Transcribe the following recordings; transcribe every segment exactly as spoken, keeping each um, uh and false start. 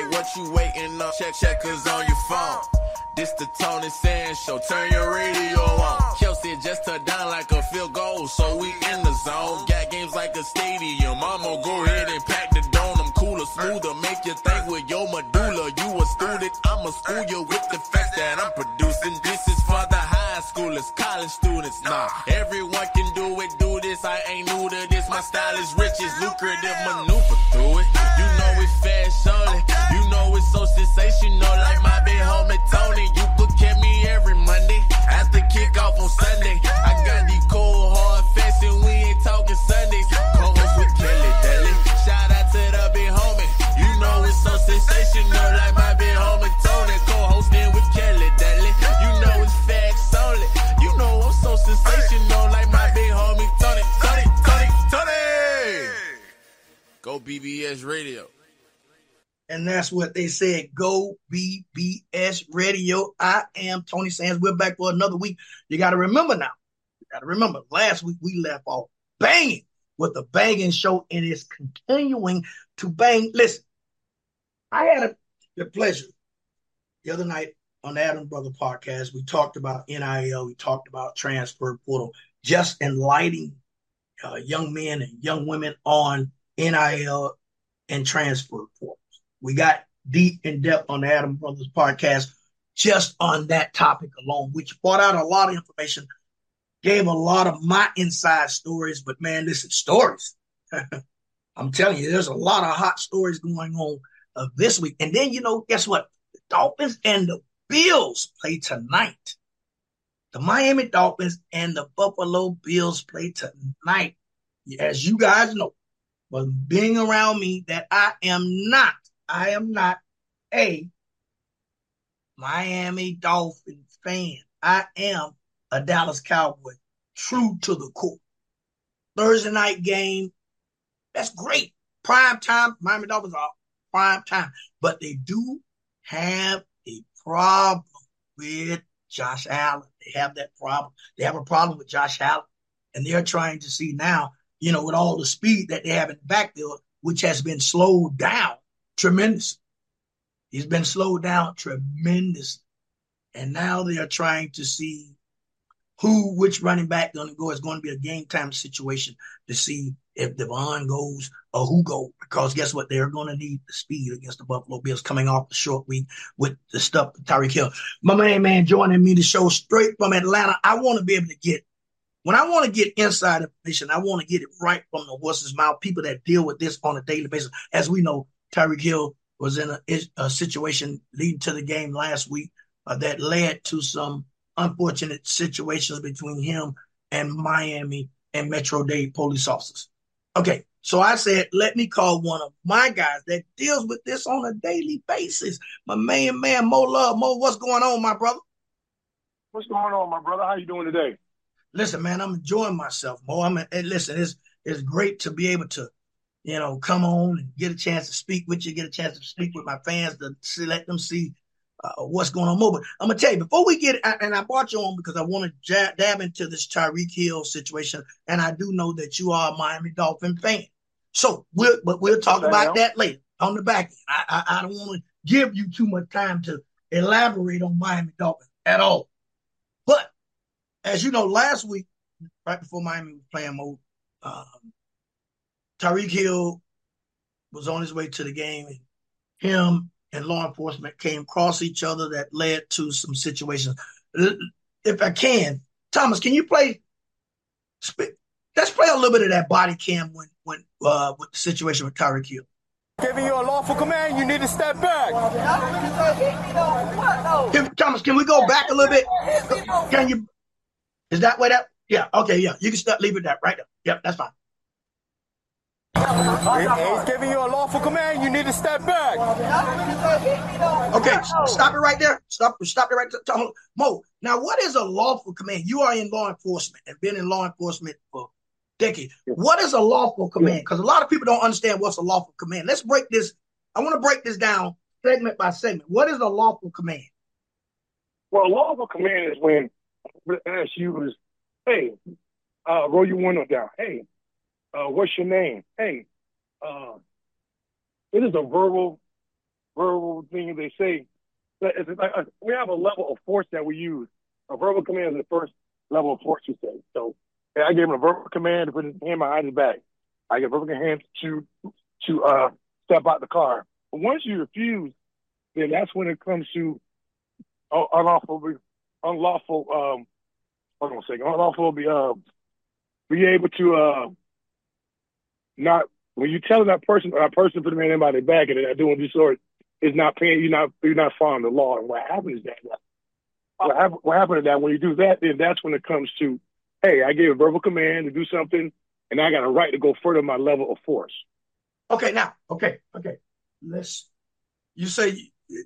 wait, what you waiting on? Check checkers on your phone. This the Tony Sands show, turn your radio on. Chelsea just touched down like a field goal, so we in the zone. Got games like a stadium, I'ma go ahead and pack the dome. I'm cooler, smoother, make you think with your medulla. You a student, I'ma school you with the facts that I'm producing. This is for the high schoolers, college students, nah. Everyone can do it, do this, I ain't new to this. My style is rich, it's lucrative, maneuver through it. You know it's fast only, you know it's so sensational, like my big homie Tony. You could catch me every Monday after kickoff on Sunday. I got these cold hard facts and we ain't talking Sundays. Co-host with Kelly Daly. Shout out to the big homie. You know it's so sensational, like my big homie Tony. Co-hosting with Kelly Daly. You know it's facts only. You know I'm so sensational, like my big homie Tony. Tony, Tony, Tony. Go B B S Radio. And that's what they said. Go B B S Radio. I am Tony Sands. We're back for another week. You got to remember now. You got to remember, last week we left off banging with the banging show, and it's continuing to bang. Listen, I had a, the pleasure the other night on the Adam Brother podcast. We talked about N I L. We talked about transfer portal, just enlightening uh, young men and young women on N I L and transfer portal. We got deep in depth on the Adam Brothers podcast just on that topic alone, which brought out a lot of information, gave a lot of my inside stories. But man, listen, stories. I'm telling you, there's a lot of hot stories going on uh, this week. And then, you know, guess what? The Dolphins and the Bills play tonight. The Miami Dolphins and the Buffalo Bills play tonight. As you guys know, but being around me, that I am not I am not a Miami Dolphins fan. I am a Dallas Cowboy, true to the core. Thursday night game, that's great. Prime time, Miami Dolphins are prime time. But they do have a problem with Josh Allen. They have that problem. They have a problem with Josh Allen. And they're trying to see now, you know, with all the speed that they have in the backfield, which has been slowed down tremendously. He's been slowed down tremendously. And now they are trying to see who, which running back going to go. It's going to be a game time situation to see if Devon goes or who goes. Because guess what? They're going to need the speed against the Buffalo Bills coming off the short week with the stuff with Tyreek Hill. My main man joining me to show straight from Atlanta. I want to be able to get, when I want to get inside information, I want to get it right from the horse's mouth, people that deal with this on a daily basis. As we know, Tyreek Hill was in a, a situation leading to the game last week uh, that led to some unfortunate situations between him and Miami and Metro-Dade police officers. Okay, so I said, let me call one of my guys that deals with this on a daily basis. My main man, Mo Love. Mo, what's going on, my brother? What's going on, my brother? How you doing today? Listen, man, I'm enjoying myself, Mo. I'm hey, listen, it's it's great to be able to, you know, come on and get a chance to speak with you, get a chance to speak with my fans to see, let them see uh, what's going on. Mo, but I'm going to tell you, before we get, and I brought you on because I want to jab, dab into this Tyreek Hill situation, and I do know that you are a Miami Dolphin fan. So, we'll, but we'll talk okay, about that later on the back end. I, I, I don't want to give you too much time to elaborate on Miami Dolphins at all. But, as you know, last week, right before Miami was playing, Mo, um, Tyreek Hill was on his way to the game, and him and law enforcement came across each other that led to some situations. If I can, Thomas, can you play? Let's play a little bit of that body cam when, when uh, with the situation with Tyreek Hill. Giving you a lawful command, you need to step back. Can, Thomas, can we go back a little bit? Can you? Is that way that? Yeah. Okay. Yeah. You can start leave it that right there. Yep. That's fine. He's giving you a lawful command. You need to step back. Okay, stop it right there. Stop, stop it right there. Mo, now what is a lawful command? You are in law enforcement and been in law enforcement for decades. What is a lawful command? Because a lot of people don't understand what's a lawful command. Let's break this. I want to break this down segment by segment. What is a lawful command? Well, a lawful command is when I ask you is, hey, uh, roll your window down. Hey, Uh, what's your name? Hey, uh, it is a verbal verbal things they say. It's like a, we have a level of force that we use. A verbal command is the first level of force you say. So hey, I gave him a verbal command to put his hand behind his back. I gave a verbal command to to uh, step out the car. But once you refuse, then that's when it comes to uh, unlawful, unlawful. Um, hold on a second. Unlawful be uh, be able to uh, not when you tell that person or that person put their hand behind their back and they're not doing this sort. Is not paying. You're not. You're not following the law. And what happens is that. What happened? What happened is that when you do that, then that's when it comes to, hey, I gave a verbal command to do something, and I got a right to go further my level of force. Okay, now, okay, okay. Let's. You say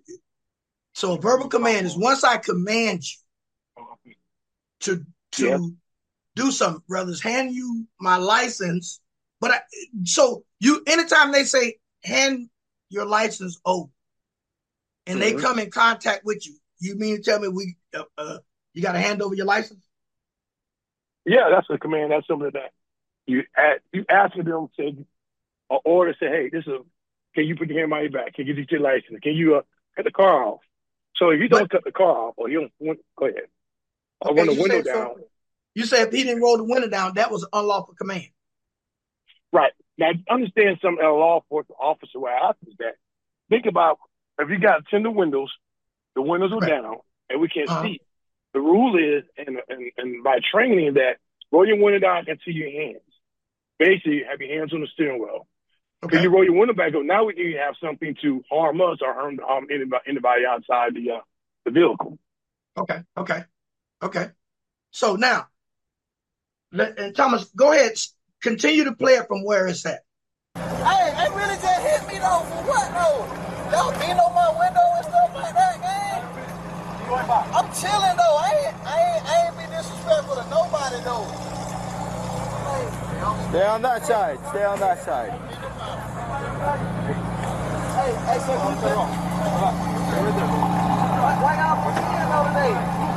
so. A verbal command is once I command you to to Yes. do something, whether it's hand you my license, but I, so you anytime they say hand your license over. And they Mhm. come in contact with you. You mean to tell me we uh, uh, you got to hand over your license? Yeah, that's a command. That's something that you ask, you asking them to or order. Say, hey, this is. Can you put your hand on your back? Can you get your license? Can you uh, cut the car off? So if you don't But- cut the car off, or you don't, want- go ahead. Or Okay, run the you window said so- down. You said if he didn't roll the window down, that was an unlawful command. Right. Now, understand something as a law enforcement officer, what happens is that, think about if you got tinted windows, the windows are Right. down, and we can't Uh-huh. see. The rule is, and, and, and by training, that roll your window down and see your hands. Basically, have your hands on the steering wheel. If Okay. you roll your window back up, now we can have something to harm us or harm, harm anybody, anybody outside the uh, the vehicle. Okay. Okay. Okay. So now, let, and Thomas, go ahead. Continue to play it from where it's at. Hey, they really just hit me though. For what though? Y'all beating on my window and stuff like that, man. I'm chilling though. I ain't, I ain't, I ain't be disrespectful to nobody though. Stay on that side. Stay on that side. Hey, hey, so who's that? Why, why y'all put me in though today?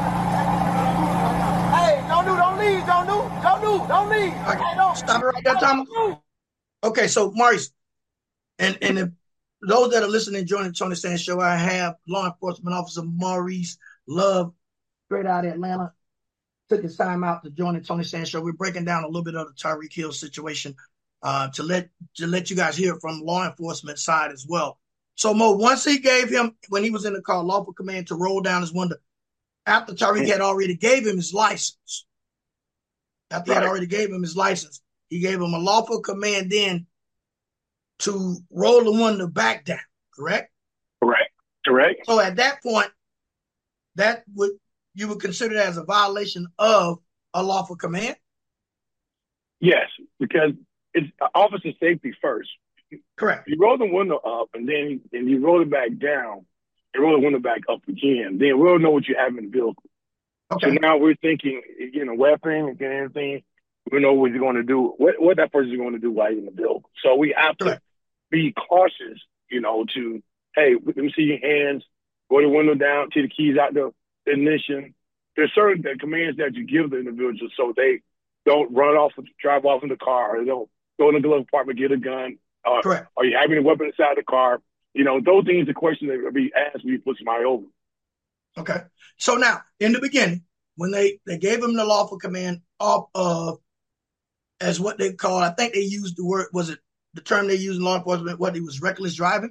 Hey, don't do, don't leave, don't do, don't do, don't leave. Okay. Hey, don't. Stop it right there, Thomas. Okay, so Maurice, and and if those that are listening, joining the Tony Sands Show, I have law enforcement officer Maurice Love, straight out of Atlanta, took his time out to join the Tony Sands Show. We're breaking down a little bit of the Tyreek Hill situation uh, to let to let you guys hear from law enforcement side as well. So Mo, once he gave him, when he was in the car, lawful command to roll down his window, after Tyreek had already gave him his license, after he had Right. already gave him his license, he gave him a lawful command then to roll the window back down, correct? Correct. Correct. So at that point, that would you would consider that as a violation of a lawful command? Yes, because it's officer safety first. Correct. You roll the window up, and then and you roll it back down, and roll the window back up again. Then we'll know what you have in the vehicle. Okay. So now we're thinking, getting a weapon, getting anything. We know what he's going to do, what what that person is going to do while he's in the vehicle. So we have to Correct. be cautious, you know, to, hey, let me see your hands, roll the window down, take the keys out the ignition. There's certain commands that you give the individual so they don't run off, drive off in the car, or they don't go in the glove compartment, get a gun. Uh, Correct. Are you having a weapon inside the car? You know, those things are questions that will be asked when you put somebody over. Okay. So now, in the beginning, when they, they gave him the lawful command off of, as what they call, I think they used the word, was it the term they used in law enforcement, what, he was reckless driving?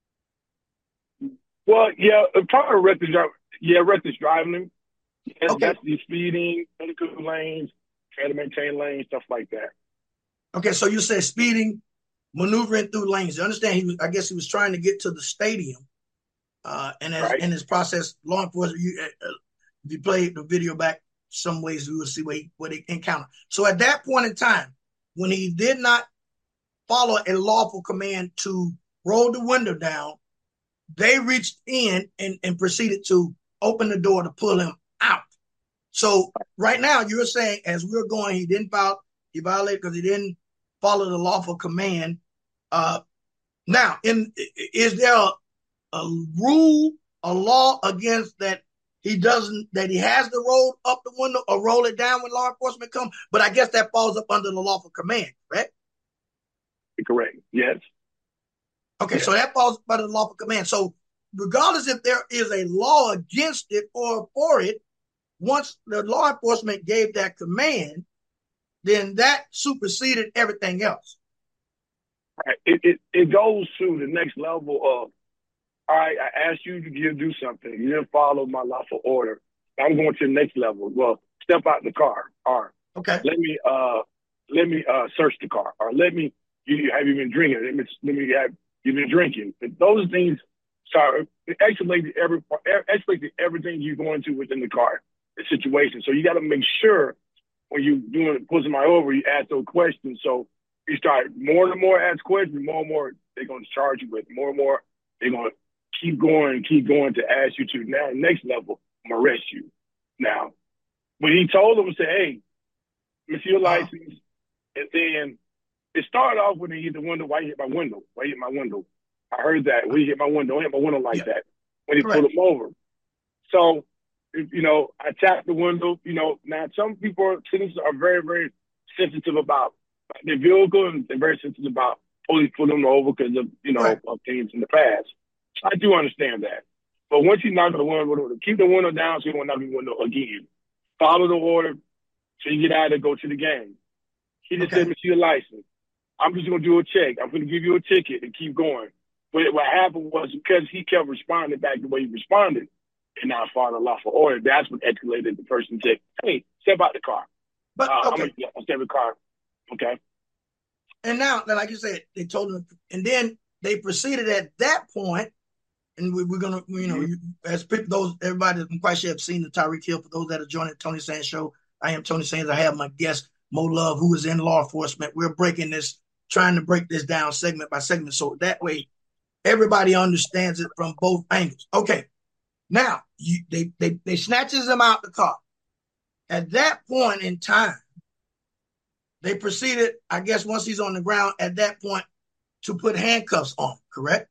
Well, yeah, uh, probably reckless driving. Yeah, reckless driving. Yes, Okay. That's the speeding, medical lanes, trying to maintain lanes, stuff like that. Okay, so you said speeding, maneuvering through lanes. You understand? He was, I guess he was trying to get to the stadium, uh, and as Right. in his process, law enforcement. You, uh, if you play the video back, some ways we will see what he, what he encountered. So at that point in time, when he did not follow a lawful command to roll the window down, they reached in and, and proceeded to open the door to pull him out. So right now, you're saying as we're going, he didn't follow, he violated because he didn't follow the lawful command. Uh, now, in is there a, a rule, a law against that he doesn't, that he has to roll up the window or roll it down when law enforcement come? But I guess that falls up under the lawful command, right? Correct. Yes. Okay, so that falls by the lawful command. So regardless if there is a law against it or for it, once the law enforcement gave that command, then that superseded everything else. It, it it goes to the next level of, all right, I asked you to give, do something. You didn't follow my lawful order. I'm going to the next level. Well, step out the car, or okay, let me uh let me uh search the car, or let me you have you been drinking? Let me let me have you been drinking? Those things start escalating every escalating everything you're going to within the car, the situation. So you got to make sure when you doing pulling somebody over, you ask those questions. So you start more and more ask questions, more and more they're going to charge you with, more and more they're going to keep going, keep going to ask you to now next level, I'm gonna arrest you. Now, when he told them, say, hey, let me see your license, and then it started off when he hit the window. Why he hit my window? Why he hit my window? I heard that. When he hit my window, he hit my window like yeah. that. When he Correct. Pulled him over. So, you know, I tapped the window. You know, now some people, citizens are very, very sensitive about their vehicle, and they're very sensitive about police pulling them over because of, you know, right. of things in the past. I do understand that. But once you knock on the window, keep the window down so you don't knock the window again. Follow the order so you get out there, go to the game. He just okay. said, let me see your license. I'm just going to do a check. I'm going to give you a ticket and keep going. But what happened was because he kept responding back the way he responded and not following the lawful order, that's what escalated. The person said, hey, step out the car. But, uh, okay. I'm going to step out the car. Okay. And now, like you said, they told him, and then they proceeded at that point. And we, we're gonna, you know, you, as people, those everybody, I'm quite sure have seen the Tyreek Hill. For those that are joining the Tony Sands show, I am Tony Sands. I have my guest Mo Love, who is in law enforcement. We're breaking this, trying to break this down segment by segment, so that way everybody understands it from both angles. Okay, now you, they they they snatches him out the car. At that point in time, they proceeded, I guess, once he's on the ground, at that point, to put handcuffs on. Correct?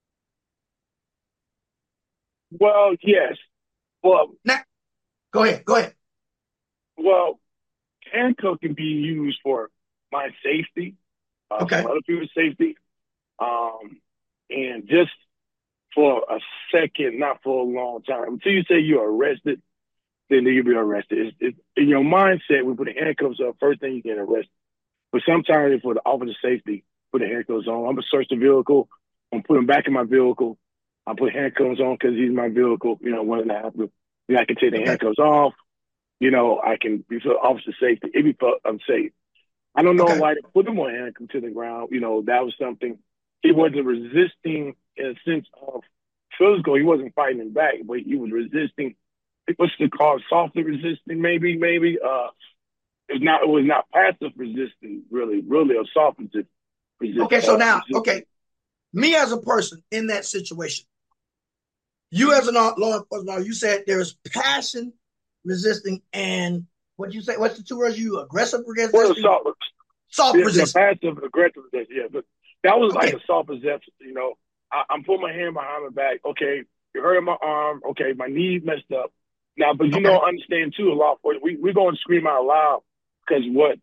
Well, yes. Well, now, go ahead. Go ahead. Well, handcuff can be used for my safety, uh, okay. for other people's safety, um, and just for a second, not for a long time. Until you say you're arrested, then you'll be arrested. It's, it's, in your mindset, we put the handcuffs up, first thing you get arrested. But sometimes for the officer's safety, put the handcuffs on. I'm going to search the vehicle. I'm going to put them back in my vehicle. I put handcuffs on because he's my vehicle, you know, one and a half. You know, I can take the okay. handcuffs off. You know, I can be for officer safety. It be for unsafe. I don't know okay. why they put him on handcuffs to the ground. You know, that was something. He wasn't resisting in a sense of physical. He wasn't fighting back, but he was resisting. What's the call? Softly resisting, maybe, maybe. Uh, it was not. It was not passive resisting, really, really, or soft resisting. Okay, so now, resisting. okay, me as a person in that situation. You as a law enforcement, you said there's passion resisting and what you say? What's the two words you aggressive resisting? Well, soft, soft yeah, resisting. Passive aggressive resisting. Yeah, but that was okay. like a soft resisting. You know, I, I'm putting my hand behind my back. Okay, you hurt my arm. Okay, my knee messed up. Now, but you okay. know, understand too, a lot. We we're going to scream out loud because what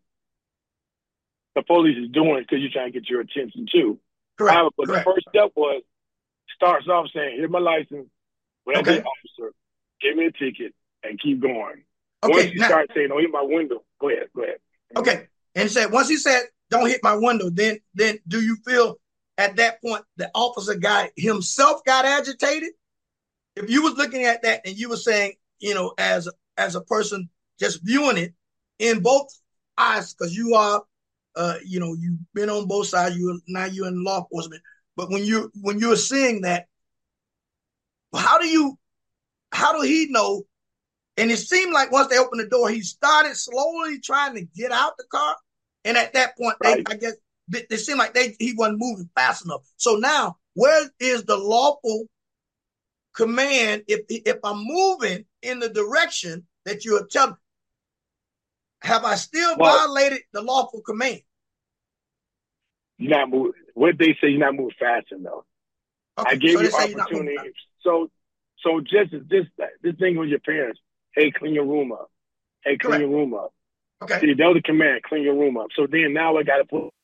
the police is doing because you're trying to get your attention too. Correct. However, but Correct. the first step was starts off saying, "Here's my license." Whatever okay. the officer, give me a ticket and keep going. Okay, once you now, start saying, "Don't hit my window," go ahead, go ahead. Okay, and said once he said, "Don't hit my window," then then do you feel at that point the officer guy himself got agitated? If you was looking at that and you were saying, you know, as as a person just viewing it in both eyes, because you are, uh, you know, you've been on both sides. You now you're in law enforcement, but when you when you're seeing that. How do you, how do he know? And it seemed like once they opened the door, he started slowly trying to get out the car. And at that point, right. they, I guess, it they seemed like they he wasn't moving fast enough. So now, where is the lawful command if if I'm moving in the direction that you are telling? Have I still well, violated the lawful command? You're not moving. What they say, you're not moving fast enough. Okay, I gave so you opportunity. So, so just this this thing with your parents. Hey, clean your room up. Hey, clean Correct. your room up. Okay. See, that was the command. Clean your room up. So then now I got to put